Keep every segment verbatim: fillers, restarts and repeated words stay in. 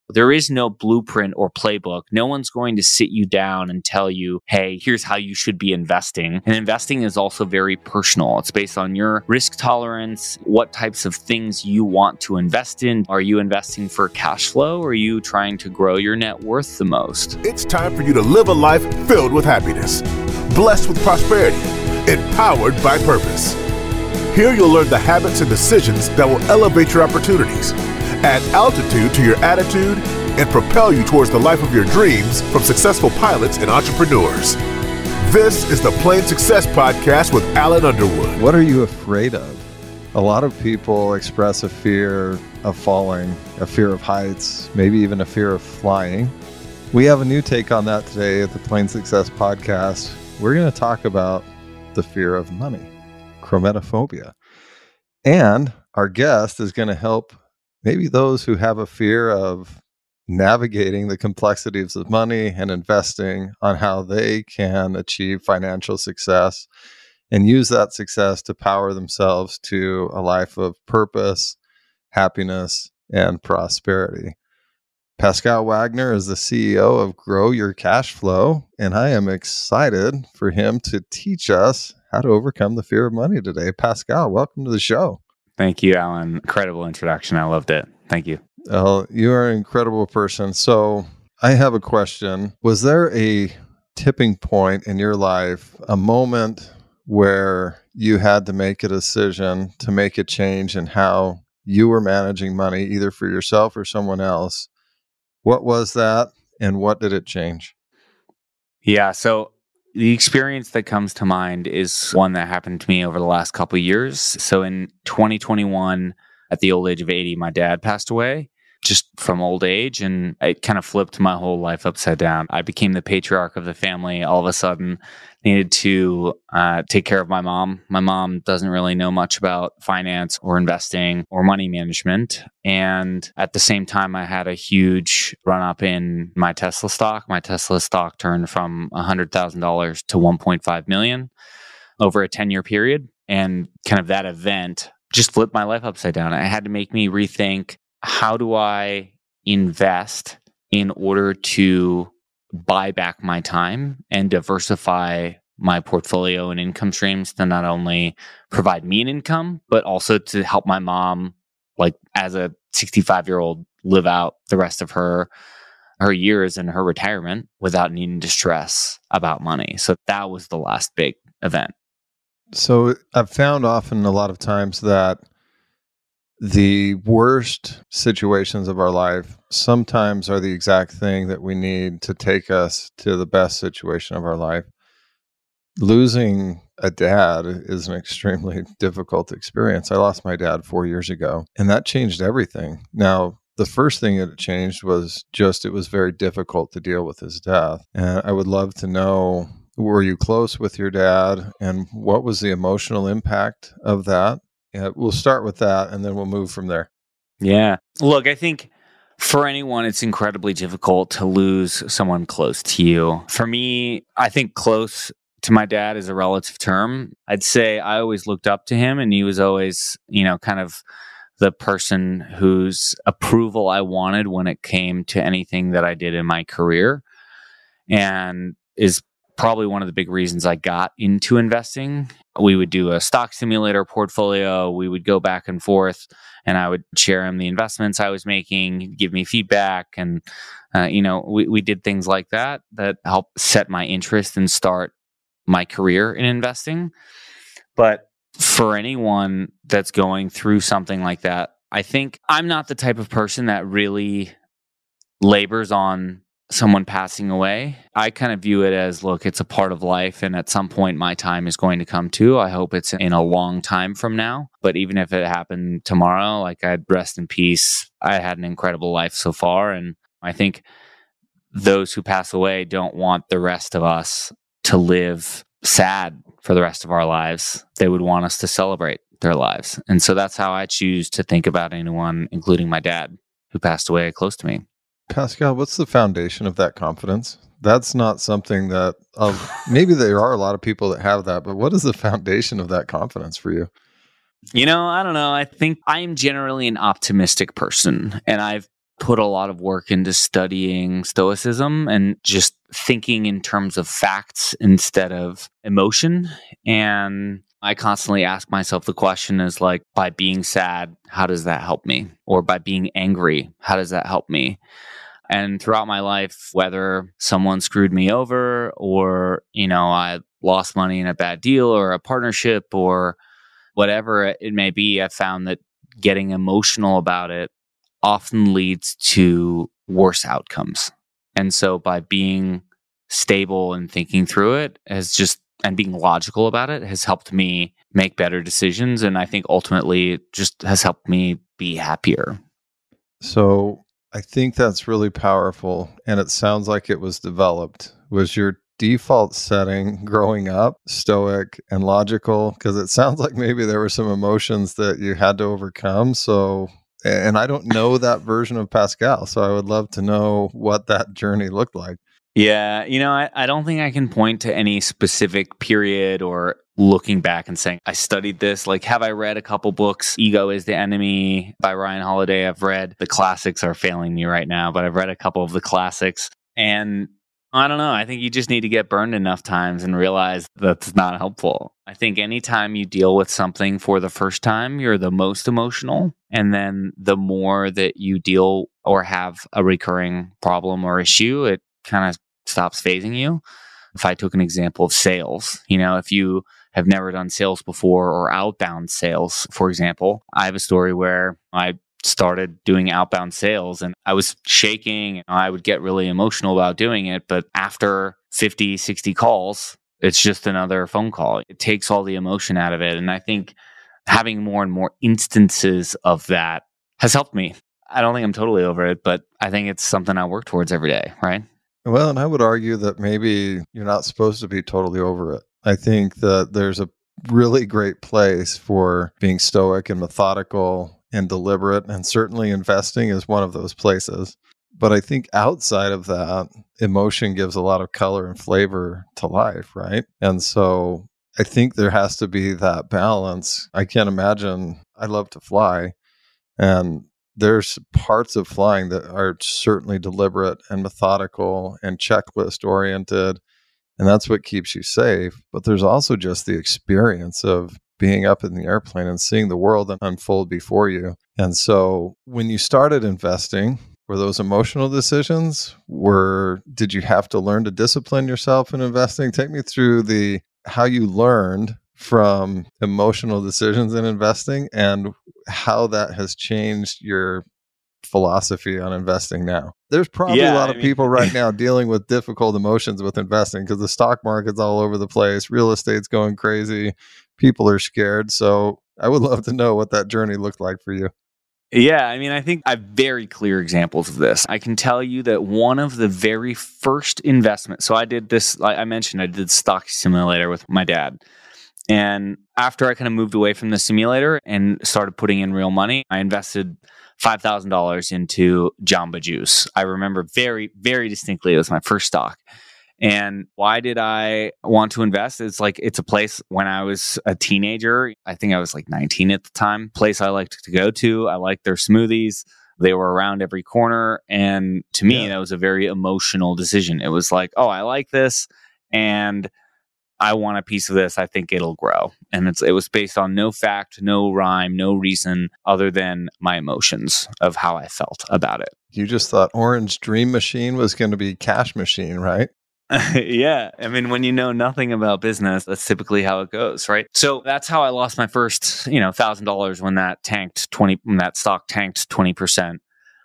There is no blueprint or playbook. No one's going to sit you down and tell you, hey, here's how you should be investing. And investing is also very personal. It's based on your risk tolerance, what types of things you want to invest in. Are you investing for cash flow, or are you trying to grow your net worth the most? It's time for you to live a life filled with happiness, blessed with prosperity, empowered by purpose. Here you'll learn the habits and decisions that will elevate your opportunities, add altitude to your attitude, and propel you towards the life of your dreams from successful pilots and entrepreneurs. This is the Plain Success Podcast with Alan Underwood. What are you afraid of? A lot of people express a fear of falling, a fear of heights, maybe even a fear of flying. We have a new take on that today at the Plain Success Podcast. We're going to talk about the fear of money, chromatophobia. And our guest is going to help maybe those who have a fear of navigating the complexities of money and investing on how they can achieve financial success and use that success to power themselves to a life of purpose, happiness, and prosperity. Pascal Wagner is the C E O of Grow Your Cash Flow, and I am excited for him to teach us how to overcome the fear of money today. Pascal, welcome to the show. Thank you, Alan. Incredible introduction. I loved it. Thank you. Uh, you are an incredible person. So I have a question. Was there a tipping point in your life, a moment where you had to make a decision to make a change in how you were managing money, either for yourself or someone else? What was that, and what did it change? Yeah, so the experience that comes to mind is one that happened to me over the last couple of years. So in twenty twenty-one, at the old age of eighty, my dad passed away just from old age, and it kind of flipped my whole life upside down. I became the patriarch of the family. All of a sudden, needed to uh, take care of my mom. My mom doesn't really know much about finance or investing or money management. And at the same time, I had a huge run up in my Tesla stock. My Tesla stock turned from one hundred thousand dollars to one point five million dollars over a ten-year period. And kind of that event just flipped my life upside down. It had to make me rethink, how do I invest in order to buy back my time and diversify my portfolio and income streams to not only provide me an income, but also to help my mom, like as a sixty-five-year-old, live out the rest of her her years in her retirement without needing to stress about money. So that was the last big event. So I've found often a lot of times that the worst situations of our life sometimes are the exact thing that we need to take us to the best situation of our life. Losing a dad is an extremely difficult experience. I lost my dad four years ago, and that changed everything. Now, the first thing that it changed was just it was very difficult to deal with his death. And I would love to know, were you close with your dad, and what was the emotional impact of that? Yeah, we'll start with that, and then we'll move from there. Yeah. Look, I think for anyone, it's incredibly difficult to lose someone close to you. For me, I think close to my dad is a relative term. I'd say I always looked up to him, and he was always, you know, kind of the person whose approval I wanted when it came to anything that I did in my career, and is probably one of the big reasons I got into investing. We would do a stock simulator portfolio. We would go back and forth, and I would share him the investments I was making. He'd give me feedback, and uh, you know, we we did things like that that helped set my interest and start my career in investing. But for anyone that's going through something like that, I think I'm not the type of person that really labors on someone passing away. I kind of view it as, look, it's a part of life, and at some point my time is going to come too. I hope it's in a long time from now. But even if it happened tomorrow, like, I'd rest in peace. I had an incredible life so far, and I think those who pass away don't want the rest of us to live sad for the rest of our lives. They would want us to celebrate their lives. And so that's how I choose to think about anyone, including my dad, who passed away close to me. Pascal, what's the foundation of that confidence? That's not something that, uh, maybe there are a lot of people that have that, but what is the foundation of that confidence for you? You know, I don't know. I think I'm generally an optimistic person, and I've put a lot of work into studying Stoicism and just thinking in terms of facts instead of emotion. And I constantly ask myself the question is like, by being sad, how does that help me? Or by being angry, how does that help me? And throughout my life, whether someone screwed me over or, you know, I lost money in a bad deal or a partnership or whatever it may be, I found that getting emotional about it often leads to worse outcomes. And so by being stable and thinking through it has just, and being logical about it has helped me make better decisions. And I think ultimately it just has helped me be happier. So I think that's really powerful. And it sounds like it was developed. Was your default setting growing up stoic and logical? Because it sounds like maybe there were some emotions that you had to overcome. So, and I don't know that version of Pascal. So I would love to know what that journey looked like. Yeah, you know, I, I don't think I can point to any specific period or looking back and saying, I studied this. Like, have I read a couple books? Ego is the Enemy by Ryan Holiday. I've read the classics are failing me right now, but I've read a couple of the classics. And I don't know. I think you just need to get burned enough times and realize that's not helpful. I think anytime you deal with something for the first time, you're the most emotional. And then the more that you deal or have a recurring problem or issue, it kind of stops phasing you. If I took an example of sales, you know, if you have never done sales before or outbound sales, for example, I have a story where I started doing outbound sales and I was shaking. I would get really emotional about doing it. But after fifty, sixty calls, it's just another phone call. It takes all the emotion out of it. And I think having more and more instances of that has helped me. I don't think I'm totally over it, but I think it's something I work towards every day, right? Well, and I would argue that maybe you're not supposed to be totally over it. I think that there's a really great place for being stoic and methodical and deliberate, and certainly investing is one of those places. But I think outside of that, emotion gives a lot of color and flavor to life, right? And so I think there has to be that balance. I can't imagine, I love to fly, and there's parts of flying that are certainly deliberate and methodical and checklist oriented. And that's what keeps you safe. But there's also just the experience of being up in the airplane and seeing the world unfold before you. And so when you started investing, were those emotional decisions? Were, did you have to learn to discipline yourself in investing? Take me through the, how you learned from emotional decisions in investing and how that has changed your philosophy on investing now. There's probably Yeah, a lot I of mean- people right now dealing with difficult emotions with investing because the stock market's all over the place. Real estate's going crazy. People are scared. So I would love to know what that journey looked like for you. Yeah, I mean, I think I have very clear examples of this. I can tell you that one of the very first investments, so I did this, like I mentioned, I did stock simulator with my dad. And after I kind of moved away from the simulator and started putting in real money, I invested five thousand dollars into Jamba Juice. I remember very, very distinctly, it was my first stock. And why did I want to invest? It's like, it's a place when I was a teenager, I think I was like nineteen at the time, place I liked to go to. I liked their smoothies. They were around every corner. And to me, Yeah. that was a very emotional decision. It was like, oh, I like this. And I want a piece of this. I think it'll grow. And it's it was based on no fact, no rhyme, no reason other than my emotions of how I felt about it. You just thought Orange Dream Machine was going to be Cash Machine, right? Yeah. I mean, when you know nothing about business, that's typically how it goes, right? So that's how I lost my first, you know, thousand dollars when that tanked twenty, when that stock tanked twenty percent.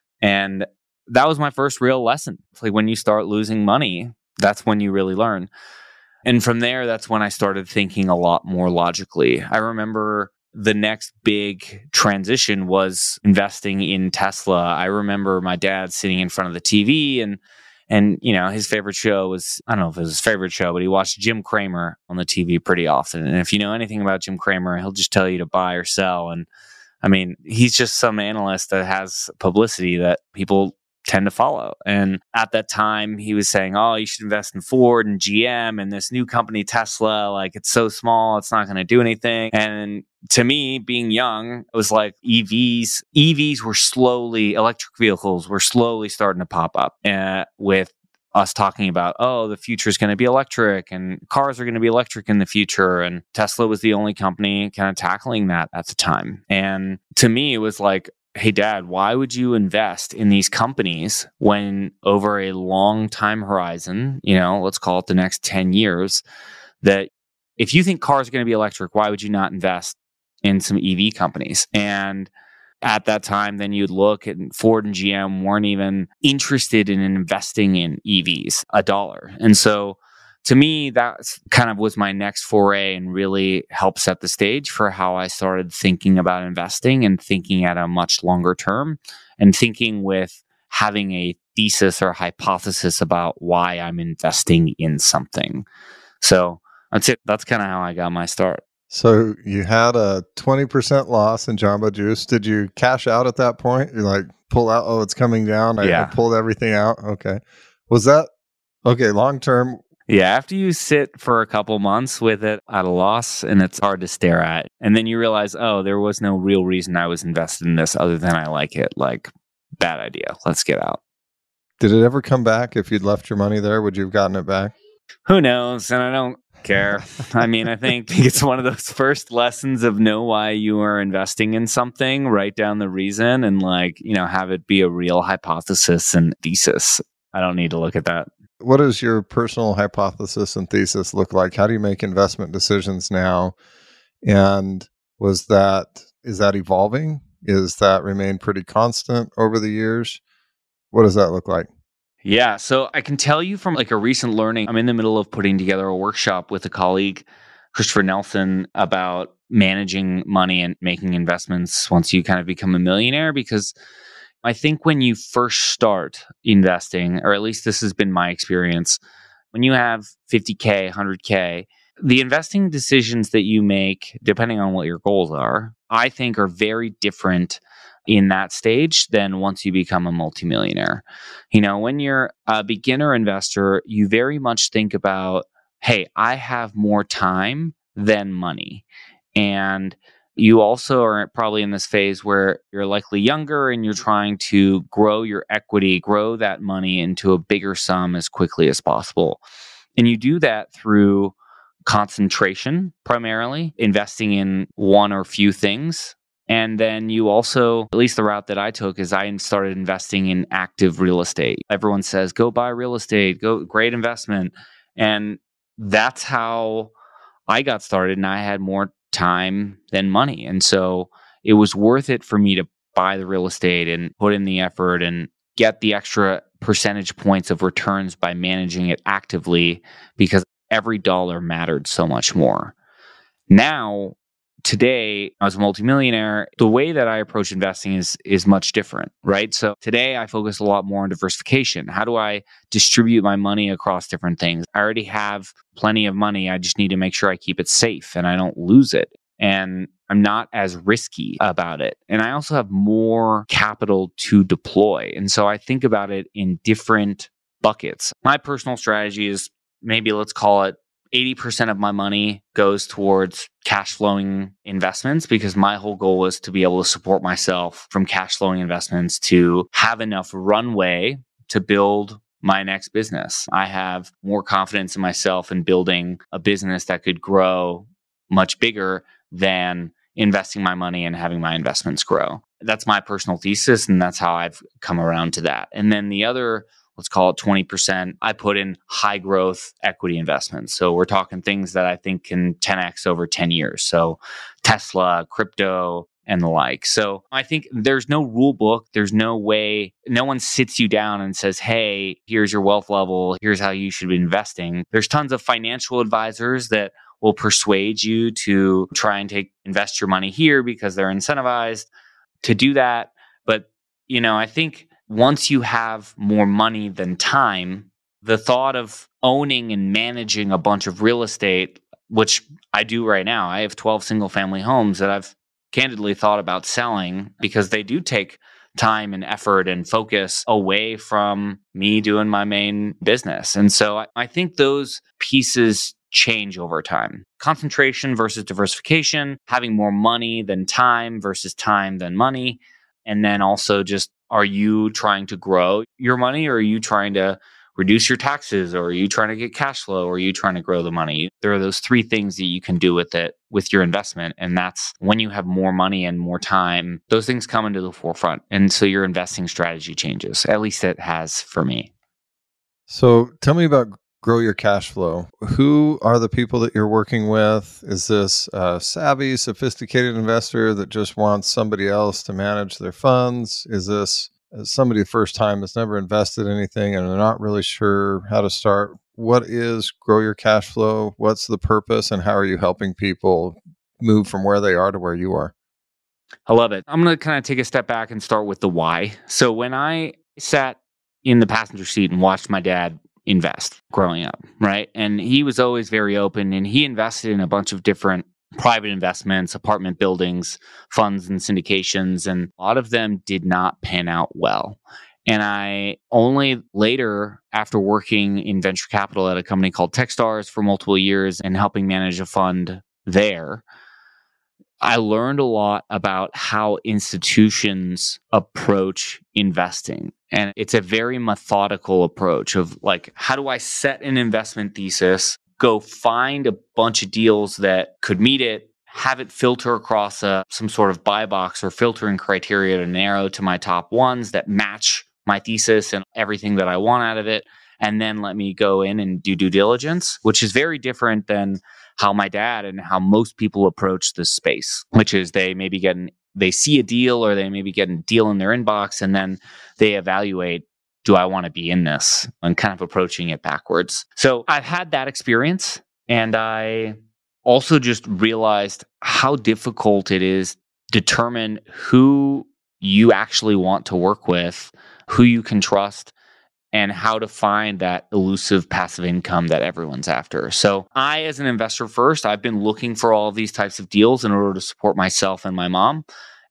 And that was my first real lesson. It's like when you start losing money, that's when you really learn. And from there, that's when I started thinking a lot more logically. I remember the next big transition was investing in Tesla. I remember my dad sitting in front of the T V and, and you know, his favorite show was, I don't know if it was his favorite show, but he watched Jim Cramer on the T V pretty often. And if you know anything about Jim Cramer, he'll just tell you to buy or sell. And I mean, he's just some analyst that has publicity that people tend to follow. And at that time, he was saying, oh, you should invest in Ford and G M and this new company, Tesla. Like, it's so small, it's not going to do anything. And to me, being young, it was like E Vs. E Vs were slowly, electric vehicles were slowly starting to pop up uh, with us talking about, oh, the future is going to be electric and cars are going to be electric in the future. And Tesla was the only company kind of tackling that at the time. And to me, it was like, hey, Dad, why would you invest in these companies when over a long time horizon, you know, let's call it the next ten years, that if you think cars are going to be electric, why would you not invest in some E V companies? And at that time, then you'd look at Ford and G M weren't even interested in investing in E Vs a dollar. And so to me, that kind of was my next foray and really helped set the stage for how I started thinking about investing and thinking at a much longer term and thinking with having a thesis or hypothesis about why I'm investing in something. So that's it. That's kind of how I got my start. So you had a twenty percent loss in Jamba Juice. Did you cash out at that point? You like pull out, oh, it's coming down. I, yeah. I pulled everything out. Okay. Was that, okay, long term? Yeah, after you sit for a couple months with it at a loss and it's hard to stare at, and then you realize, oh, there was no real reason I was invested in this other than I like it. Like, bad idea. Let's get out. Did it ever come back? If you'd left your money there, would you have gotten it back? Who knows? And I don't care. I mean, I think it's one of those first lessons of know why you are investing in something, write down the reason, and like, you know, have it be a real hypothesis and thesis. I don't need to look at that. What does your personal hypothesis and thesis look like? How do you make investment decisions now? And was that, is that evolving? Is that remained pretty constant over the years? What does that look like? Yeah, so I can tell you from like a recent learning, I'm in the middle of putting together a workshop with a colleague, Christopher Nelson, about managing money and making investments once you kind of become a millionaire. Because I think when you first start investing, or at least this has been my experience, when you have fifty K, one hundred K, the investing decisions that you make, depending on what your goals are, I think are very different in that stage than once you become a multimillionaire. You know, when you're a beginner investor, you very much think about, hey, I have more time than money. And you also are probably in this phase where you're likely younger and you're trying to grow your equity, grow that money into a bigger sum as quickly as possible. And you do that through concentration, primarily, investing in one or few things. And then you also, at least the route that I took, is I started investing in active real estate. Everyone says, go buy real estate, go, great investment. And that's how I got started. And I had more time than money. And so it was worth it for me to buy the real estate and put in the effort and get the extra percentage points of returns by managing it actively, because every dollar mattered so much more. Now, today, as a multimillionaire, the way that I approach investing is is much different, right? So today I focus a lot more on diversification. How do I distribute my money across different things? I already have plenty of money. I just need to make sure I keep it safe and I don't lose it. And I'm not as risky about it. And I also have more capital to deploy. And so I think about it in different buckets. My personal strategy is, maybe let's call it eighty percent of my money goes towards cash flowing investments, because my whole goal is to be able to support myself from cash flowing investments to have enough runway to build my next business. I have more confidence in myself in building a business that could grow much bigger than investing my money and having my investments grow. That's my personal thesis, and that's how I've come around to that. And then the other, let's call it twenty percent, I put in high growth equity investments. So we're talking things that I think can ten X over ten years. So Tesla, crypto, and the like. So I think there's no rule book. There's no way, no one sits you down and says, hey, here's your wealth level. Here's how you should be investing. There's tons of financial advisors that will persuade you to try and take, invest your money here because they're incentivized to do that. But, you know, I think once you have more money than time, the thought of owning and managing a bunch of real estate, which I do right now, I have twelve single family homes that I've candidly thought about selling because they do take time and effort and focus away from me doing my main business. And so I, I think those pieces change over time. Concentration versus diversification, having more money than time versus time than money. And then also just, are you trying to grow your money, or are you trying to reduce your taxes, or are you trying to get cash flow, or are you trying to grow the money? There are those three things that you can do with it, with your investment. And that's when you have more money and more time, those things come into the forefront. And so your investing strategy changes. At least it has for me. So tell me about Grow Your Cash Flow. Who are the people that you're working with? Is this a savvy, sophisticated investor that just wants somebody else to manage their funds? Is this somebody the first time that's never invested anything and they're not really sure how to start? What is Grow Your Cash Flow? What's the purpose, and how are you helping people move from where they are to where you are? I love it. I'm going to kind of take a step back and start with the why. So when I sat in the passenger seat and watched my dad invest growing up, right? And he was always very open, and he invested in a bunch of different private investments, apartment buildings, funds, and syndications, and a lot of them did not pan out well. And I only later, after working in venture capital at a company called Techstars for multiple years and helping manage a fund there, I learned a lot about how institutions approach investing. And it's a very methodical approach of like, how do I set an investment thesis, go find a bunch of deals that could meet it, have it filter across a, some sort of buy box or filtering criteria to narrow to my top ones that match my thesis and everything that I want out of it. And then let me go in and do due diligence, which is very different than how my dad and how most people approach this space, which is they maybe get an, they see a deal, or they maybe get a deal in their inbox, and then they evaluate, do I want to be in this? And kind of approaching it backwards. So I've had that experience, and I also just realized how difficult it is to determine who you actually want to work with, who you can trust, and how to find that elusive passive income that everyone's after. So I, as an investor first, I've been looking for all of these types of deals in order to support myself and my mom.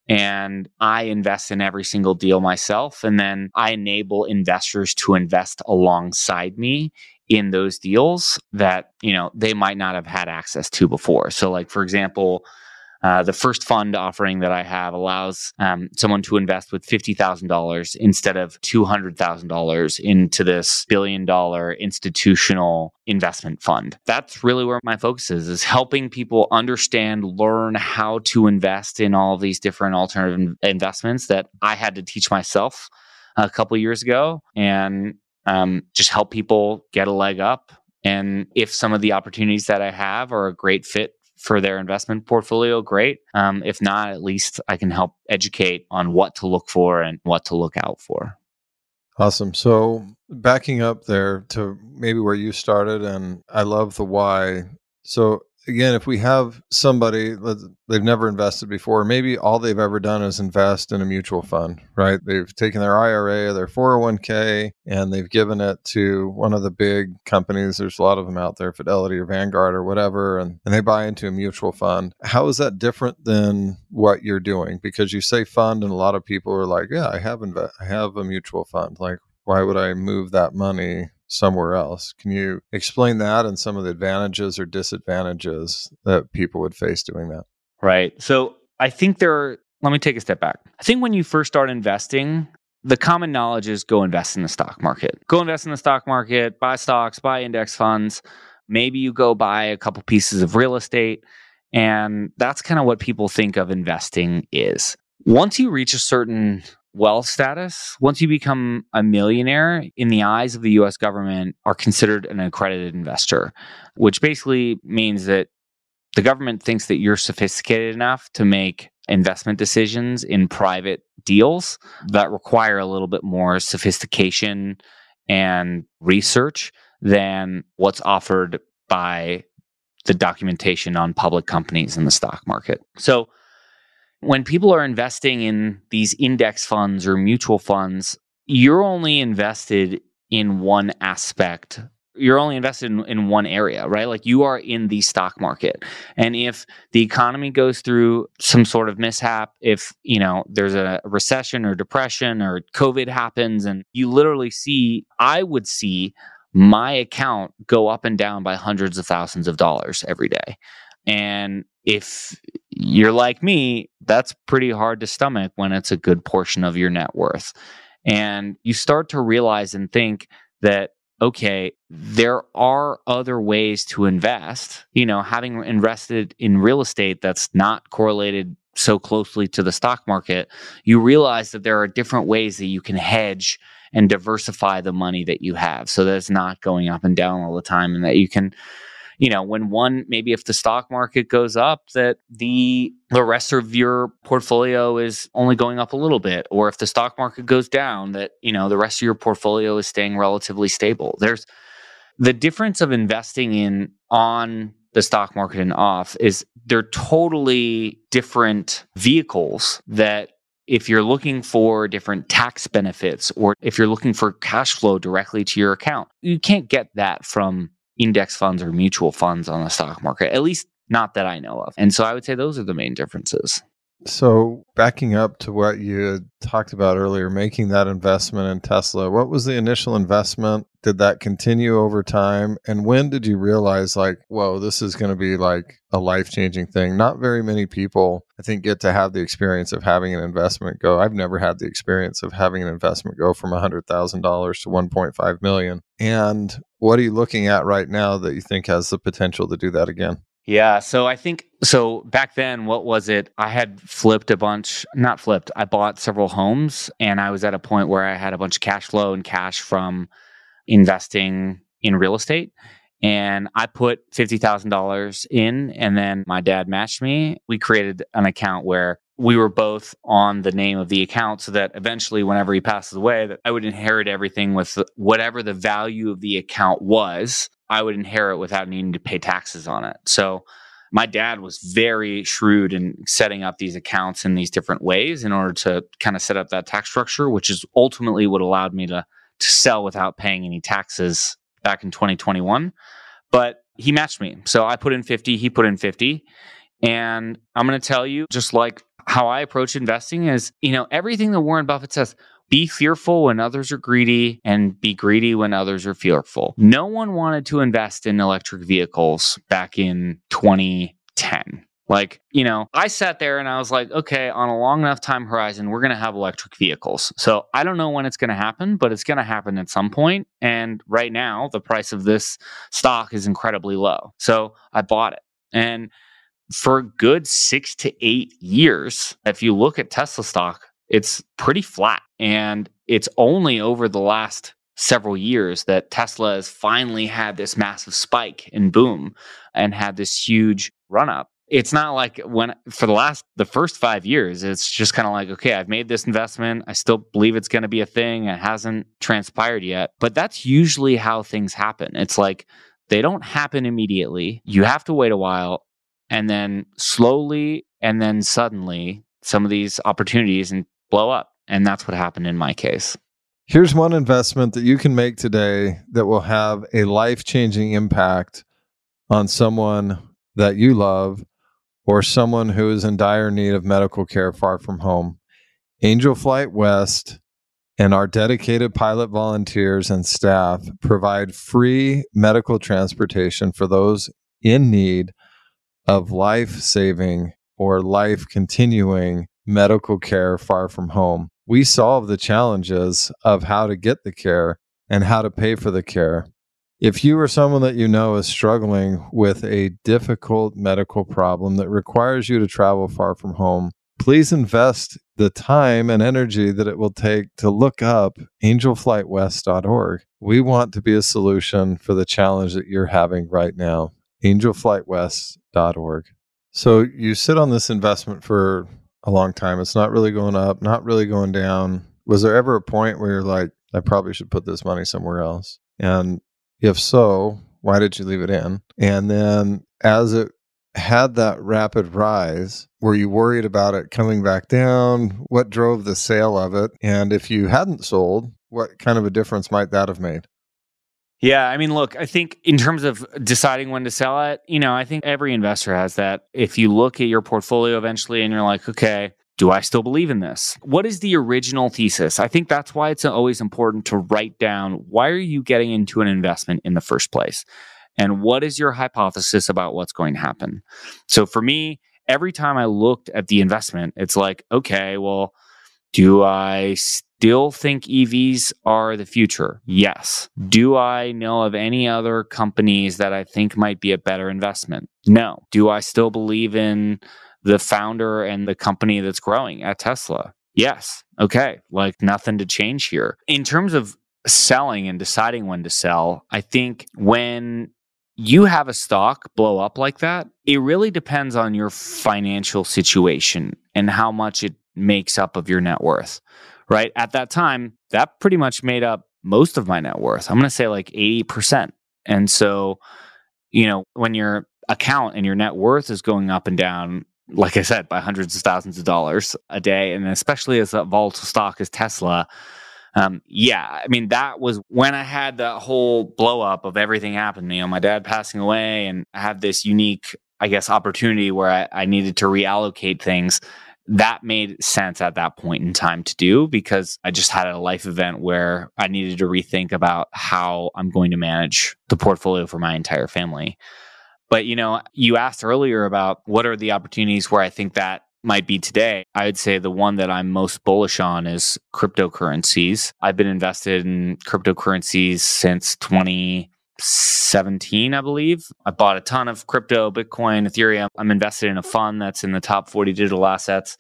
And I invest in every single deal myself. And then I enable investors to invest alongside me in those deals that, you know, they might not have had access to before. So like, for example, Uh, the first fund offering that I have allows um, someone to invest with fifty thousand dollars instead of two hundred thousand dollars into this billion dollar institutional investment fund. That's really where my focus is, is helping people understand, learn how to invest in all of these different alternative investments that I had to teach myself a couple of years ago, and um, just help people get a leg up. And if some of the opportunities that I have are a great fit for their investment portfolio, great. Um, if not, at least I can help educate on what to look for and what to look out for. Awesome. So backing up there to maybe where you started, and I love the why. So again, if we have somebody, they've never invested before, maybe all they've ever done is invest in a mutual fund, right? They've taken their I R A, their four oh one k, and they've given it to one of the big companies. There's a lot of them out there, Fidelity or Vanguard or whatever, and, and they buy into a mutual fund. How is that different than what you're doing? Because you say fund, and a lot of people are like, yeah, I have, inve- I have a mutual fund. Like, why would I move that money somewhere else? Can you explain that and some of the advantages or disadvantages that people would face doing that? Right. So I think there are, let me take a step back. I think when you first start investing, the common knowledge is go invest in the stock market. Go invest in the stock market, buy stocks, buy index funds. Maybe you go buy a couple pieces of real estate. And that's kind of what people think of investing is. Once you reach a certain wealth status, once you become a millionaire, in the eyes of the U S government, are considered an accredited investor, which basically means that the government thinks that you're sophisticated enough to make investment decisions in private deals that require a little bit more sophistication and research than what's offered by the documentation on public companies in the stock market. So when people are investing in these index funds or mutual funds, you're only invested in one aspect you're only invested in, in one area, right? Like you are in the stock market. And if the economy goes through some sort of mishap, if, you know, there's a recession or depression or COVID happens, and you literally see, I would see my account go up and down by hundreds of thousands of dollars every day. And if you're like me, that's pretty hard to stomach when it's a good portion of your net worth. And you start to realize and think that, okay, there are other ways to invest. You know, having invested in real estate that's not correlated so closely to the stock market, you realize that there are different ways that you can hedge and diversify the money that you have so that it's not going up and down all the time, and that you can, you know, when one, maybe if the stock market goes up, that the the rest of your portfolio is only going up a little bit, or if the stock market goes down, that, you know, the rest of your portfolio is staying relatively stable. There's the difference of investing in on the stock market and off is they're totally different vehicles that if you're looking for different tax benefits, or if you're looking for cash flow directly to your account, you can't get that from index funds or mutual funds on the stock market, at least not that I know of. And so I would say those are the main differences. So backing up to what you had talked about earlier, making that investment in Tesla, what was the initial investment? Did that continue over time? And when did you realize, like, whoa, this is going to be like a life-changing thing? Not very many people, I think, get to have the experience of having an investment go. I've never had the experience of having an investment go from one hundred thousand dollars to one point five million dollars. And what are you looking at right now that you think has the potential to do that again? Yeah. So I think, so back then, what was it? I had flipped a bunch, not flipped, I bought several homes, and I was at a point where I had a bunch of cash flow and cash from investing in real estate. And I put fifty thousand dollars in, and then my dad matched me. We created an account where we were both on the name of the account, so that eventually, whenever he passes away, that I would inherit everything with whatever the value of the account was. I would inherit without needing to pay taxes on it. So my dad was very shrewd in setting up these accounts in these different ways in order to kind of set up that tax structure, which is ultimately what allowed me to, to sell without paying any taxes back in twenty twenty-one. But he matched me. So I put in fifty, he put in fifty. And I'm going to tell you, just like how I approach investing is, you know, everything that Warren Buffett says, be fearful when others are greedy and be greedy when others are fearful. No one wanted to invest in electric vehicles back in twenty ten. Like, you know, I sat there and I was like, okay, on a long enough time horizon, we're going to have electric vehicles. So I don't know when it's going to happen, but it's going to happen at some point. And right now, the price of this stock is incredibly low. So I bought it. And for a good six to eight years, if you look at Tesla stock, it's pretty flat. And it's only over the last several years that Tesla has finally had this massive spike and boom and had this huge run up. It's not like when for the last, the first five years, it's just kind of like, okay, I've made this investment. I still believe it's going to be a thing. It hasn't transpired yet. But that's usually how things happen. It's like they don't happen immediately. You have to wait a while. And then slowly and then suddenly, some of these opportunities and blow up. And that's what happened in my case. Here's one investment that you can make today that will have a life-changing impact on someone that you love or someone who is in dire need of medical care far from home. Angel Flight West and our dedicated pilot volunteers and staff provide free medical transportation for those in need of life-saving or life-continuing medical care far from home. We solve the challenges of how to get the care and how to pay for the care. If you or someone that you know is struggling with a difficult medical problem that requires you to travel far from home, please invest the time and energy that it will take to look up angel flight west dot org. We want to be a solution for the challenge that you're having right now. angel flight west dot org. So you sit on this investment for a long time. It's not really going up, not really going down. Was there ever a point where you're like, I probably should put this money somewhere else? And if so, why did you leave it in? And then as it had that rapid rise, were you worried about it coming back down? What drove the sale of it? And if you hadn't sold, what kind of a difference might that have made? Yeah, I mean, look, I think in terms of deciding when to sell it, you know, I think every investor has that. If you look at your portfolio eventually and you're like, okay, do I still believe in this? What is the original thesis? I think that's why it's always important to write down, why are you getting into an investment in the first place? And what is your hypothesis about what's going to happen? So for me, every time I looked at the investment, it's like, okay, well, do I still think E Vs are the future? Yes. Do I know of any other companies that I think might be a better investment? No. Do I still believe in the founder and the company that's growing at Tesla? Yes. Okay. Like nothing to change here. In terms of selling and deciding when to sell, I think when you have a stock blow up like that, it really depends on your financial situation and how much it makes up of your net worth, right? At that time, that pretty much made up most of my net worth. I'm going to say like eighty percent. And so, you know, when your account and your net worth is going up and down, like I said, by hundreds of thousands of dollars a day, and especially as a volatile stock as Tesla, um, yeah, I mean, that was when I had the whole blow up of everything happening. You know, my dad passing away, and I had this unique, I guess, opportunity where I, I needed to reallocate things. That made sense at that point in time to do, because I just had a life event where I needed to rethink about how I'm going to manage the portfolio for my entire family. But, you know, you asked earlier about what are the opportunities where I think that might be today. I would say the one that I'm most bullish on is cryptocurrencies. I've been invested in cryptocurrencies since twenty seventeen, I believe. I bought a ton of crypto, Bitcoin, Ethereum. I'm invested in a fund that's in the top forty digital assets.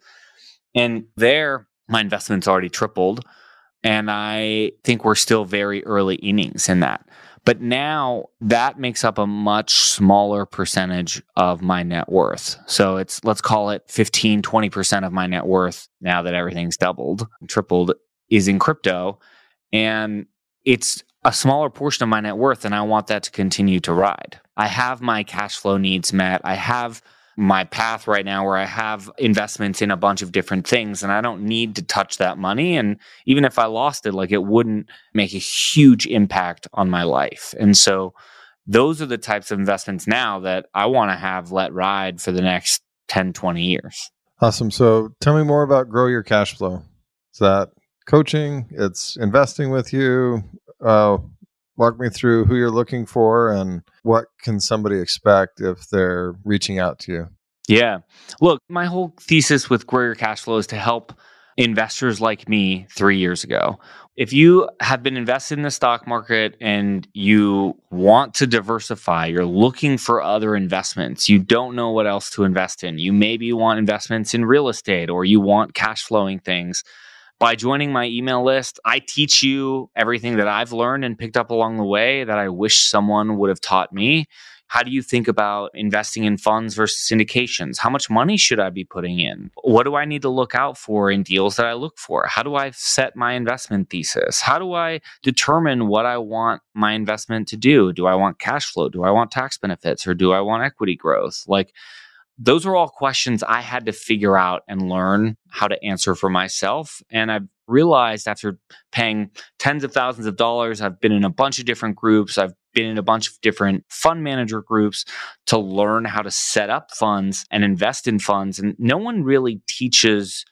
And there, my investment's already tripled. And I think we're still very early innings in that. But now that makes up a much smaller percentage of my net worth. So it's, let's call it fifteen, twenty percent of my net worth now that everything's doubled, tripled, is in crypto. And it's a smaller portion of my net worth, and I want that to continue to ride. I have my cash flow needs met. I have my path right now where I have investments in a bunch of different things, and I don't need to touch that money. And even if I lost it, like it wouldn't make a huge impact on my life. And so those are the types of investments now that I want to have let ride for the next ten, twenty years. Awesome. So tell me more about Grow Your Cash Flow. Is that coaching? It's investing with you? Uh, walk me through who you're looking for and what can somebody expect if they're reaching out to you. Yeah. Look, my whole thesis with Grow Your Cash Flow is to help investors like me three years ago. If you have been invested in the stock market and you want to diversify, you're looking for other investments, you don't know what else to invest in. You maybe want investments in real estate, or you want cash flowing things. By joining my email list, I teach you everything that I've learned and picked up along the way that I wish someone would have taught me. How do you think about investing in funds versus syndications? How much money should I be putting in? What do I need to look out for in deals that I look for? How do I set my investment thesis? How do I determine what I want my investment to do? Do I want cash flow? Do I want tax benefits? Or do I want equity growth? Like, those are all questions I had to figure out and learn how to answer for myself. And I've realized after paying tens of thousands of dollars, I've been in a bunch of different groups. I've been in a bunch of different fund manager groups to learn how to set up funds and invest in funds. And no one really teaches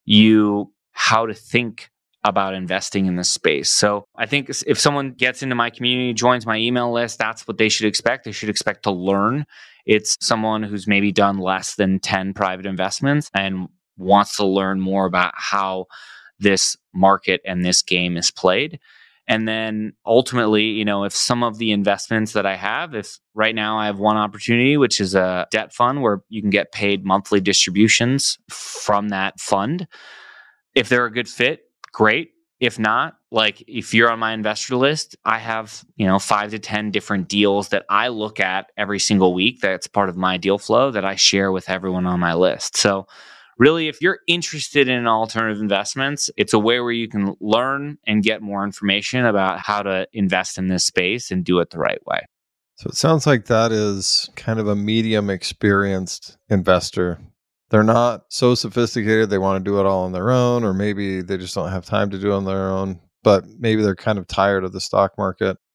you how to think about investing in this space. So I think if someone gets into my community, joins my email list, that's what they should expect. They should expect to learn. It's someone who's maybe done less than ten private investments and wants to learn more about how this market and this game is played. And then ultimately, you know, if some of the investments that I have, if right now I have one opportunity, which is a debt fund where you can get paid monthly distributions from that fund, if they're a good fit, great. If not, like if you're on my investor list, I have, you know, five to ten different deals that I look at every single week. That's part of my deal flow that I share with everyone on my list. So really, if you're interested in alternative investments, it's a way where you can learn and get more information about how to invest in this space and do it the right way. So it sounds like that is kind of a medium experienced investor. They're not so sophisticated, they want to do it all on their own, or maybe they just don't have time to do it on their own, but maybe they're kind of tired of the stock market.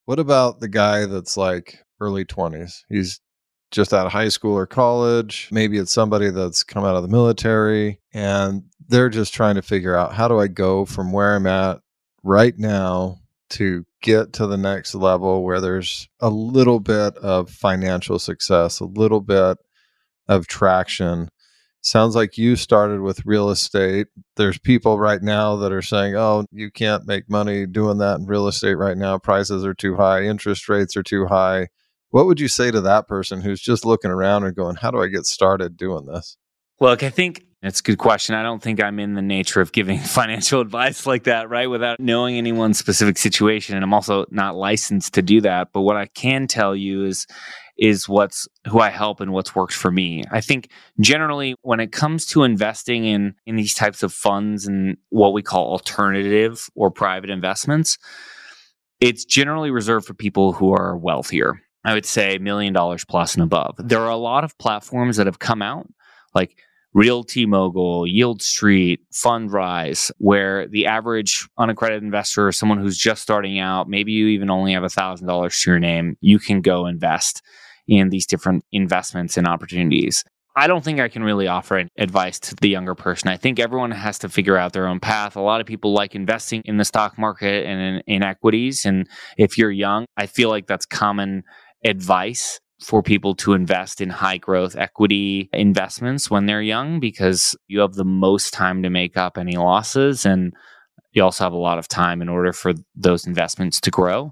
What about the guy that's like early twenties? He's just out of high school or college. Maybe it's somebody that's come out of the military and they're just trying to figure out, how do I go from where I'm at right now to get to the next level where there's a little bit of financial success, a little bit of traction. Sounds like you started with real estate. There's people right now that are saying, oh, you can't make money doing that in real estate right now. Prices are too high. Interest rates are too high. What would you say to that person who's just looking around and going, how do I get started doing this? Look, I think it's a good question. I don't think I'm in the nature of giving financial advice like that, right? Without knowing anyone's specific situation. And I'm also not licensed to do that. But what I can tell you is, is what's who I help and what's worked for me. I think generally when it comes to investing in, in these types of funds and what we call alternative or private investments, it's generally reserved for people who are wealthier. I would say million dollars plus and above. There are a lot of platforms that have come out, like Realty Mogul, Yield Street, Fundrise, where the average unaccredited investor or someone who's just starting out, maybe you even only have one thousand dollars to your name, you can go invest in these different investments and opportunities. I don't think I can really offer advice to the younger person. I think everyone has to figure out their own path. A lot of people like investing in the stock market and in, in equities. And if you're young, I feel like that's common advice for people to invest in high growth equity investments when they're young, because you have the most time to make up any losses. And you also have a lot of time in order for those investments to grow.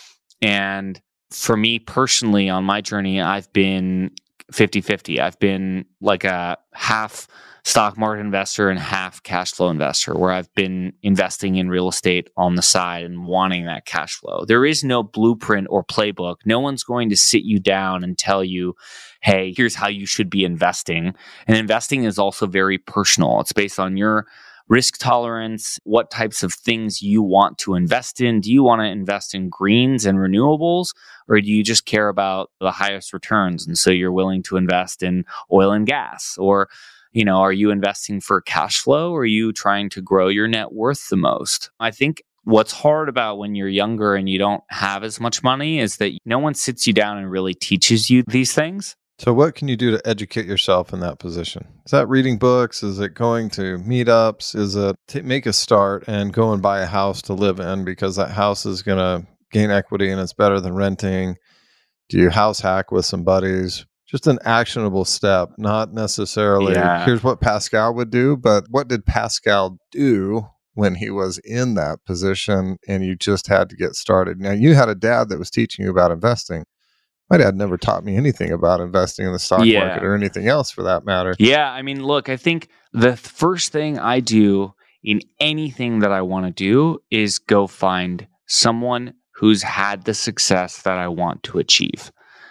And for me personally, on my journey, I've been fifty-fifty. I've been like a half stock market investor and half cash flow investor, where I've been investing in real estate on the side and wanting that cash flow. There is no blueprint or playbook. No one's going to sit you down and tell you, hey, here's how you should be investing. And investing is also very personal. It's based on your risk tolerance, what types of things you want to invest in. Do you want to invest in greens and renewables, or do you just care about the highest returns? And so you're willing to invest in oil and gas? Or, you know, are you investing for cash flow, or are you trying to grow your net worth the most? I think what's hard about when you're younger and you don't have as much money is that no one sits you down and really teaches you these things. So what can you do to educate yourself in that position? Is that reading books? Is it going to meetups? Is it to make a start and go and buy a house to live in because that house is going to gain equity and it's better than renting? Do you house hack with some buddies? Just an actionable step, not necessarily Yeah. here's what Pascal would do, but what did Pascal do when he was in that position and you just had to get started? Now, you had a dad that was teaching you about investing. My dad never taught me anything about investing in the stock Yeah. market or anything else for that matter. Yeah, I mean, look, I think the first thing I do in anything that I want to do is go find someone who's had the success that I want to achieve.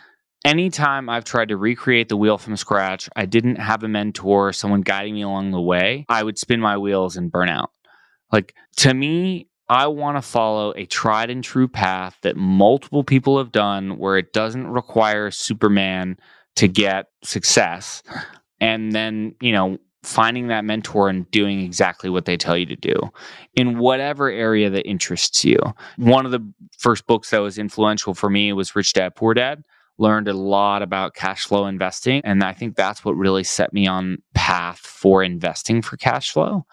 Anytime I've tried to recreate the wheel from scratch, I didn't have a mentor, someone guiding me along the way, I would spin my wheels and burn out. Like, to me, I want to follow a tried and true path that multiple people have done, where it doesn't require Superman to get success. And then, you know, finding that mentor and doing exactly what they tell you to do in whatever area that interests you. One of the first books that was influential for me was Rich Dad, Poor Dad. Learned a lot about cash flow investing. And I think that's what really set me on path for investing for cash flow.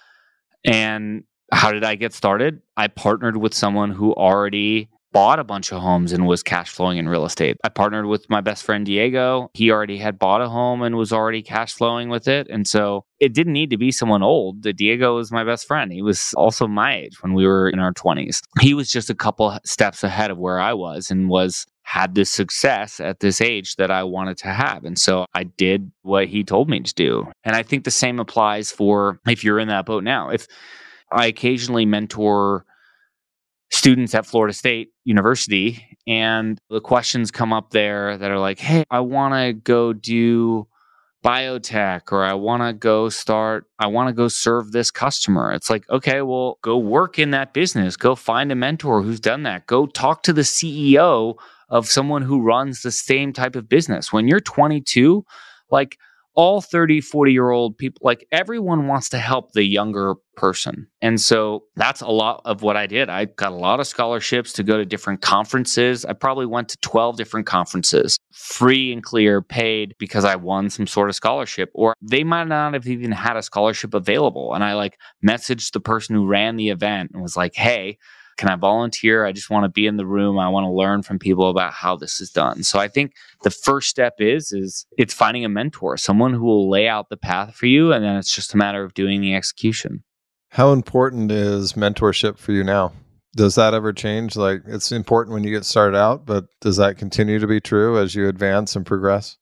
And how did I get started? I partnered with someone who already bought a bunch of homes and was cash flowing in real estate. I partnered with my best friend, Diego. He already had bought a home and was already cash flowing with it. And so it didn't need to be someone old. Diego was my best friend. He was also my age when we were in our twenties. He was just a couple steps ahead of where I was and was had this success at this age that I wanted to have. And so I did what he told me to do. And I think the same applies for if you're in that boat now. If I occasionally mentor students at Florida State University, and the questions come up there that are like, hey, I want to go do biotech, or I want to go start, I want to go serve this customer. It's like, okay, well, go work in that business. Go find a mentor who's done that. Go talk to the C E O of someone who runs the same type of business. When you're twenty-two, like, all thirty, forty year old people, like everyone wants to help the younger person. And so that's a lot of what I did. I got a lot of scholarships to go to different conferences. I probably went to twelve different conferences, free and clear, paid because I won some sort of scholarship, or they might not have even had a scholarship available. And I like messaged the person who ran the event and was like, hey, can I volunteer? I just want to be in the room. I want to learn from people about how this is done. So I think the first step is, is it's finding a mentor, someone who will lay out the path for you. And then it's just a matter of doing the execution. How important is mentorship for you now? Does that ever change? Like, it's important when you get started out, but does that continue to be true as you advance and progress?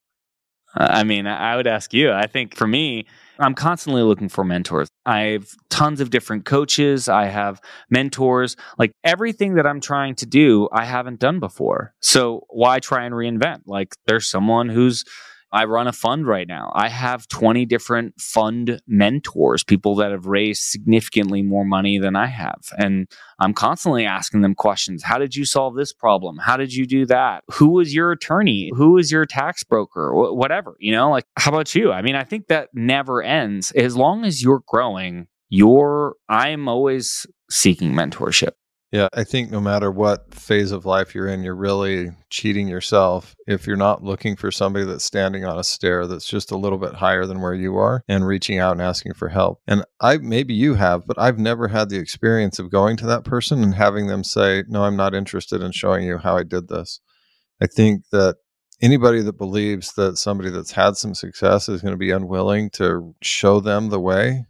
I mean, I would ask you. I think for me, I'm constantly looking for mentors. I have tons of different coaches. I have mentors. Like everything that I'm trying to do, I haven't done before. So why try and reinvent? Like there's someone who's, I run a fund right now. I have twenty different fund mentors, people that have raised significantly more money than I have. And I'm constantly asking them questions. How did you solve this problem? How did you do that? Who was your attorney? Who was your tax broker? Wh- whatever, you know, like, how about you? I mean, I think that never ends. As long as you're growing, you're, I'm always seeking mentorship. Yeah, I think no matter what phase of life you're in, you're really cheating yourself if you're not looking for somebody that's standing on a stair that's just a little bit higher than where you are and reaching out and asking for help. And I maybe you have, but I've never had the experience of going to that person and having them say, no, I'm not interested in showing you how I did this. I think that anybody that believes that somebody that's had some success is going to be unwilling to show them the way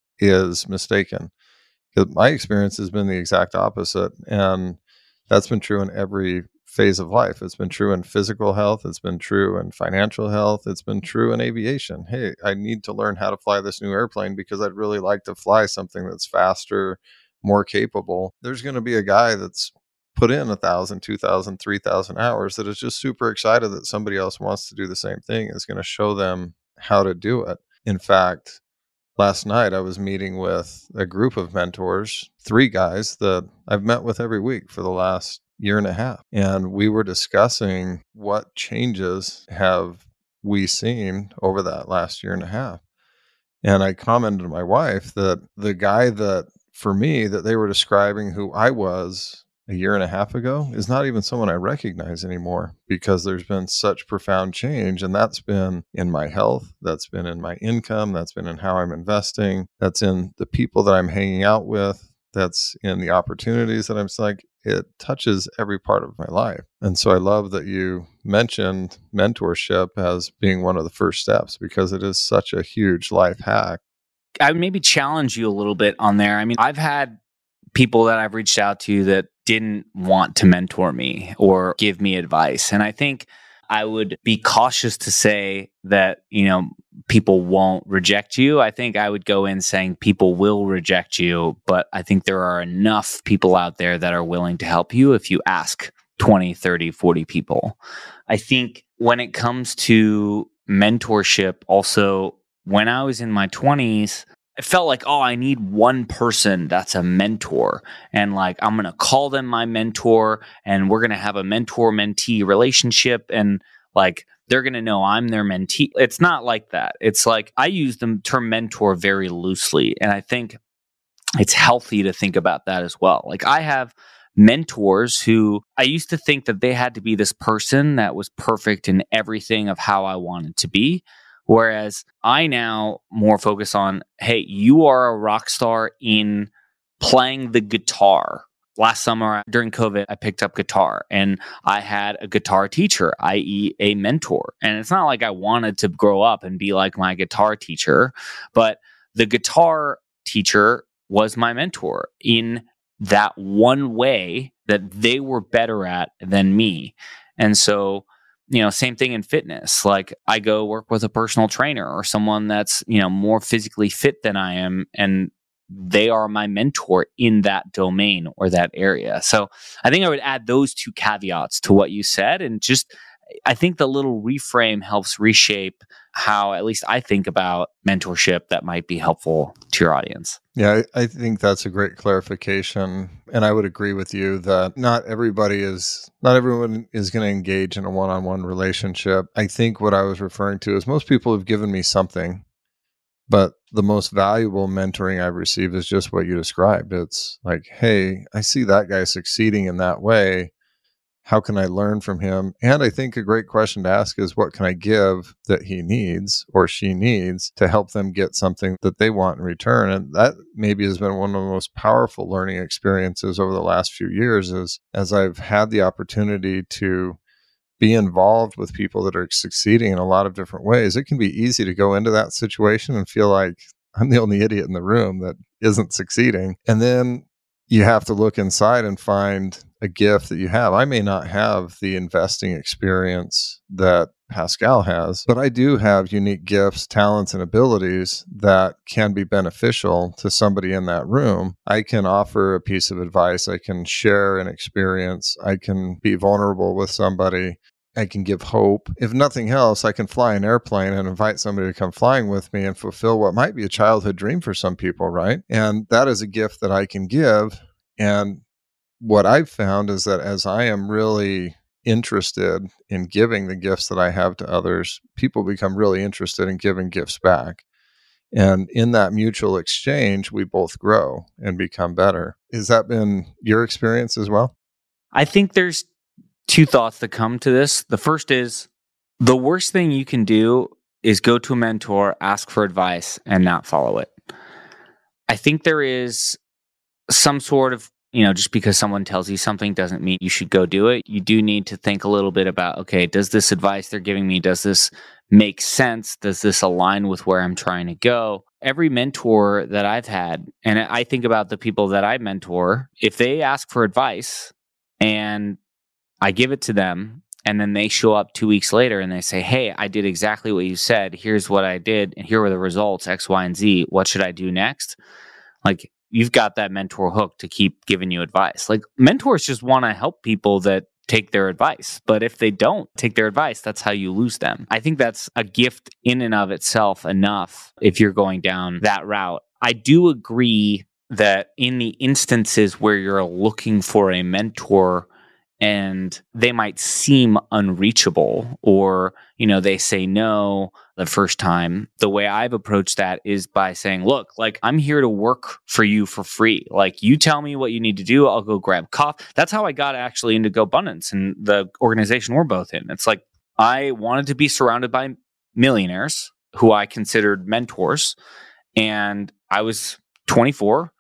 is mistaken. Because my experience has been the exact opposite. And that's been true in every phase of life. It's been true in physical health. It's been true in financial health. It's been true in aviation. Hey, I need to learn how to fly this new airplane because I'd really like to fly something that's faster, more capable. There's going to be a guy that's put in a thousand, two thousand, three thousand hours that is just super excited that somebody else wants to do the same thing. Is going to show them how to do it. In fact, last night, I was meeting with a group of mentors, three guys that I've met with every week for the last year and a half. And we were discussing what changes have we seen over that last year and a half. And I commented to my wife that the guy that, for me, that they were describing who I was a year and a half ago is not even someone I recognize anymore because there's been such profound change. And that's been in my health, that's been in my income, that's been in how I'm investing, that's in the people that I'm hanging out with, that's in the opportunities that I'm like, it touches every part of my life. And so I love that you mentioned mentorship as being one of the first steps because it is such a huge life hack. I would maybe challenge you a little bit on there. I mean, I've had people that I've reached out to that didn't want to mentor me or give me advice. And I think I would be cautious to say that, you know, people won't reject you. I think I would go in saying people will reject you, but I think there are enough people out there that are willing to help you if you ask twenty, thirty, forty people. I think when it comes to mentorship, also, when I was in my twenties, it felt like, oh, I need one person that's a mentor. And like, I'm going to call them my mentor and we're going to have a mentor-mentee relationship. And like, they're going to know I'm their mentee. It's not like that. It's like, I use the term mentor very loosely. And I think it's healthy to think about that as well. Like I have mentors who I used to think that they had to be this person that was perfect in everything of how I wanted to be. Whereas I now more focus on, hey, you are a rock star in playing the guitar. Last summer during COVID, I picked up guitar and I had a guitar teacher, that is a mentor. And it's not like I wanted to grow up and be like my guitar teacher, but the guitar teacher was my mentor in that one way that they were better at than me. And so, you know, same thing in fitness. Like I go work with a personal trainer or someone that's, you know, more physically fit than I am. And they are my mentor in that domain or that area. So I think I would add those two caveats to what you said and just I think the little reframe helps reshape how at least I think about mentorship that might be helpful to your audience. Yeah, I, I think that's a great clarification. And I would agree with you that not everybody is, not everyone is going to engage in a one-on-one relationship. I think what I was referring to is most people have given me something, but the most valuable mentoring I've received is just what you described. It's like, hey, I see that guy succeeding in that way. How can I learn from him? And I think a great question to ask is, what can I give that he needs or she needs to help them get something that they want in return? And that maybe has been one of the most powerful learning experiences over the last few years, is as I've had the opportunity to be involved with people that are succeeding in a lot of different ways. It can be easy to go into that situation and feel like I'm the only idiot in the room that isn't succeeding. And then you have to look inside and find a gift that you have. I may not have the investing experience that Pascal has, but I do have unique gifts, talents, and abilities that can be beneficial to somebody in that room. I can offer a piece of advice. I can share an experience. I can be vulnerable with somebody. I can give hope. If nothing else, I can fly an airplane and invite somebody to come flying with me and fulfill what might be a childhood dream for some people, right? And that is a gift that I can give. And what I've found is that as I am really interested in giving the gifts that I have to others, people become really interested in giving gifts back. And in that mutual exchange, we both grow and become better. Has that been your experience as well? I think there's two thoughts that come to this. The first is, the worst thing you can do is go to a mentor, ask for advice, and not follow it. I think there is some sort of, you know, just because someone tells you something doesn't mean you should go do it. You do need to think a little bit about, okay, does this advice they're giving me, does this make sense? Does this align with where I'm trying to go? Every mentor that I've had, and I think about the people that I mentor, if they ask for advice and I give it to them, and then they show up two weeks later and they say, hey, I did exactly what you said. Here's what I did. And here were the results, X, Y, and Z. What should I do next? Like, you've got that mentor hook to keep giving you advice. Like, mentors just want to help people that take their advice. But if they don't take their advice, that's how you lose them. I think that's a gift in and of itself enough if you're going down that route. I do agree that in the instances where you're looking for a mentor and they might seem unreachable, or, you know, they say no the first time, the way I've approached that is by saying, look, like, I'm here to work for you for free. Like, you tell me what you need to do, I'll go grab coffee. That's how I got actually into GoBundance and the organization we're both in. It's like, I wanted to be surrounded by millionaires who I considered mentors. And I was twenty-four,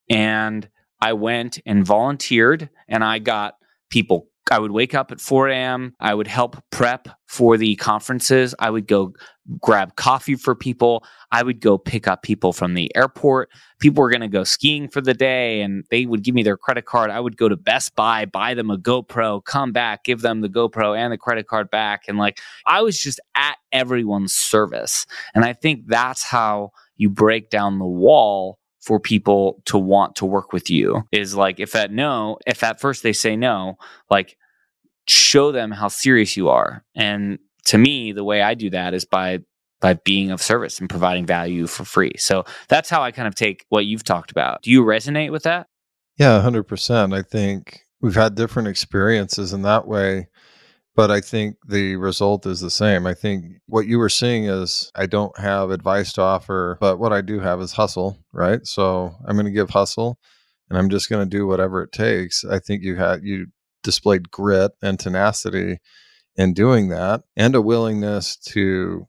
and I went and volunteered, and I got people. I would wake up at four a.m. I would help prep for the conferences. I would go grab coffee for people. I would go pick up people from the airport. People were going to go skiing for the day, and they would give me their credit card. I would go to Best Buy, buy them a GoPro, come back, give them the GoPro and the credit card back. And like, I was just at everyone's service. And I think that's how you break down the wall for people to want to work with you, is like, if at no, if at first they say no, like, show them how serious you are. And to me, the way I do that is by by being of service and providing value for free. So that's how I kind of take what you've talked about. Do you resonate with that? Yeah, one hundred percent. I think we've had different experiences in that way, but I think the result is the same. I think what you were seeing is, I don't have advice to offer, but what I do have is hustle, right? So I'm going to give hustle, and I'm just going to do whatever it takes. I think you had, you displayed grit and tenacity in doing that, and a willingness to,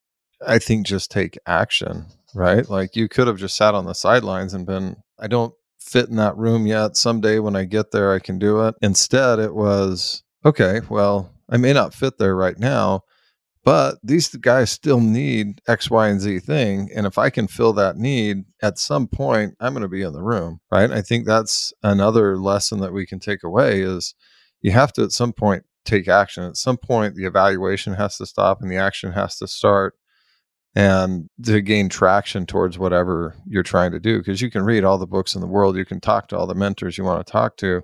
I think, just take action, right? Like, you could have just sat on the sidelines and been, I don't fit in that room yet. Someday when I get there, I can do it. Instead, it was, okay, well, I may not fit there right now, but these guys still need X, Y, and Z thing. And if I can fill that need at some point, I'm going to be in the room, right? I think that's another lesson that we can take away, is you have to at some point take action. At some point, the evaluation has to stop and the action has to start, and to gain traction towards whatever you're trying to do. Because you can read all the books in the world, you can talk to all the mentors you want to talk to,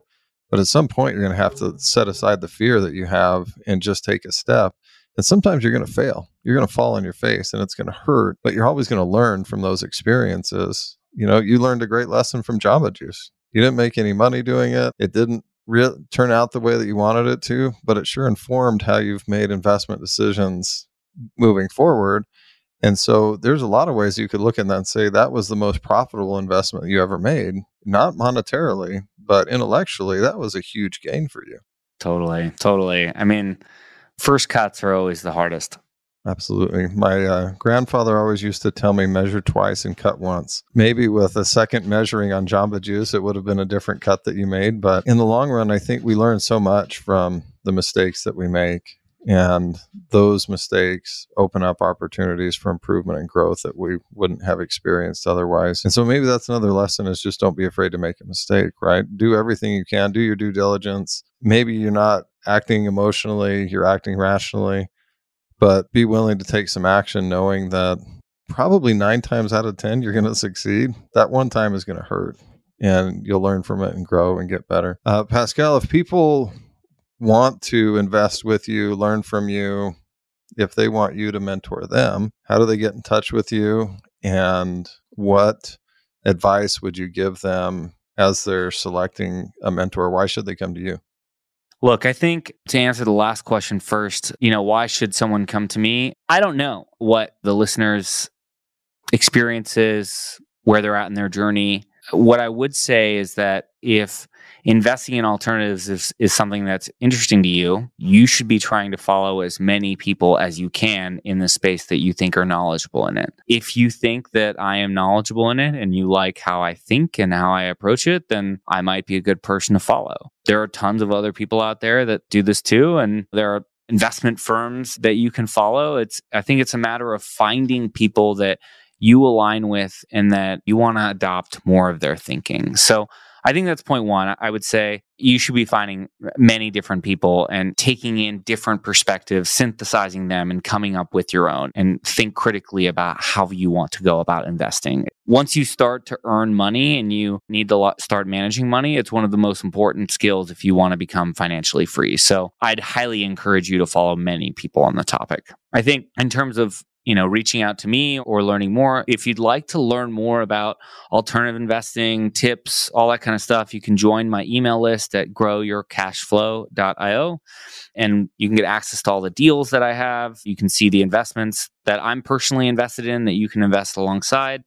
But at some point, you're going to have to set aside the fear that you have and just take a step. And sometimes you're going to fail. You're going to fall on your face and it's going to hurt, but you're always going to learn from those experiences. You know, you learned a great lesson from Jamba Juice. You didn't make any money doing it. It didn't re- turn out the way that you wanted it to, but it sure informed how you've made investment decisions moving forward. And so there's a lot of ways you could look at that and say that was the most profitable investment you ever made, not monetarily, but intellectually, that was a huge gain for you. Totally. Totally. I mean, first cuts are always the hardest. Absolutely. My uh, grandfather always used to tell me measure twice and cut once. Maybe with a second measuring on Jamba Juice, it would have been a different cut that you made. But in the long run, I think we learn so much from the mistakes that we make. And those mistakes open up opportunities for improvement and growth that we wouldn't have experienced otherwise. And so maybe that's another lesson is just don't be afraid to make a mistake, right? Do everything you can. Do your due diligence. Maybe you're not acting emotionally, you're acting rationally. But be willing to take some action knowing that probably nine times out of ten, you're going to succeed. That one time is going to hurt and you'll learn from it and grow and get better. Uh, Pascal, if people want to invest with you, learn from you, if they want you to mentor them, how do they get in touch with you? And what advice would you give them as they're selecting a mentor? Why should they come to you? Look, I think to answer the last question first, you know, why should someone come to me? I don't know what the listeners' experience is, where they're at in their journey. What I would say is that if investing in alternatives is, is something that's interesting to you, you should be trying to follow as many people as you can in the space that you think are knowledgeable in it. If you think that I am knowledgeable in it and you like how I think and how I approach it, then I might be a good person to follow. There are tons of other people out there that do this too, and there are investment firms that you can follow. It's I think it's a matter of finding people that you align with and that you want to adopt more of their thinking. So I think that's point one. I would say you should be finding many different people and taking in different perspectives, synthesizing them and coming up with your own, and think critically about how you want to go about investing. Once you start to earn money and you need to start managing money, it's one of the most important skills if you want to become financially free. So I'd highly encourage you to follow many people on the topic. I think in terms of you know, reaching out to me or learning more. If you'd like to learn more about alternative investing, tips, all that kind of stuff, you can join my email list at grow your cash flow dot io. And you can get access to all the deals that I have. You can see the investments that I'm personally invested in that you can invest alongside.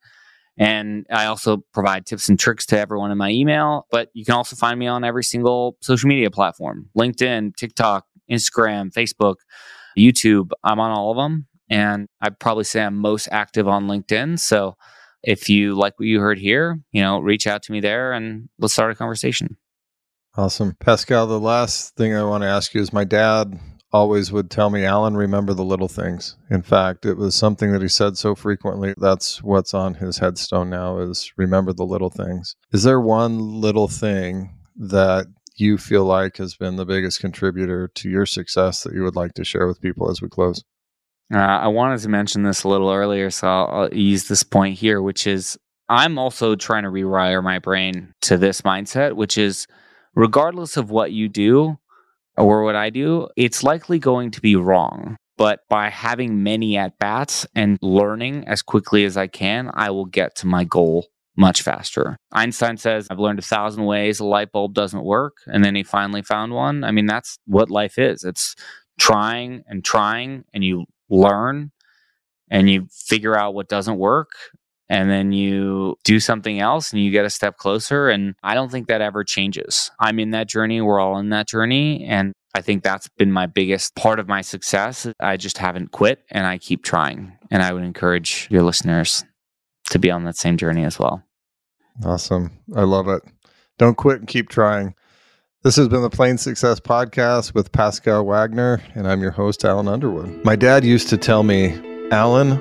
And I also provide tips and tricks to everyone in my email. But you can also find me on every single social media platform: LinkedIn, TikTok, Instagram, Facebook, YouTube. I'm on all of them. And I'd probably say I'm most active on LinkedIn. So if you like what you heard here, you know, reach out to me there and let's start a conversation. Awesome. Pascal, the last thing I want to ask you is my dad always would tell me, Alan, remember the little things. In fact, it was something that he said so frequently. That's what's on his headstone now is remember the little things. Is there one little thing that you feel like has been the biggest contributor to your success that you would like to share with people as we close? Uh, I wanted to mention this a little earlier, so I'll, I'll use this point here, which is I'm also trying to rewire my brain to this mindset, which is regardless of what you do or what I do, it's likely going to be wrong. But by having many at-bats and learning as quickly as I can, I will get to my goal much faster. Einstein says, I've learned a thousand ways a light bulb doesn't work, and then he finally found one. I mean, that's what life is. It's trying and trying, and you learn and you figure out what doesn't work, and then you do something else and you get a step closer. And I don't think that ever changes. I'm in that journey. We're all in that journey. And I think that's been my biggest part of my success. I just haven't quit and I keep trying. And I would encourage your listeners to be on that same journey as well. Awesome. I love it. Don't quit and keep trying. This has been the Plain Success Podcast with Pascal Wagner, and I'm your host, Alan Underwood. My dad used to tell me, Alan,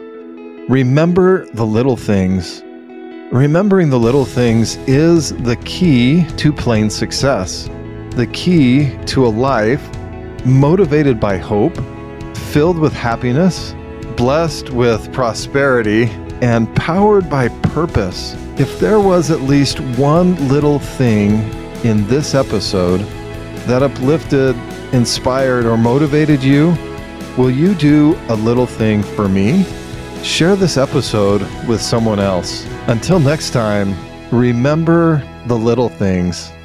remember the little things. Remembering the little things is the key to plain success, the key to a life motivated by hope, filled with happiness, blessed with prosperity, and powered by purpose. If there was at least one little thing in this episode that uplifted, inspired, or motivated you? Will you do a little thing for me? Share this episode with someone else. Until next time, remember the little things.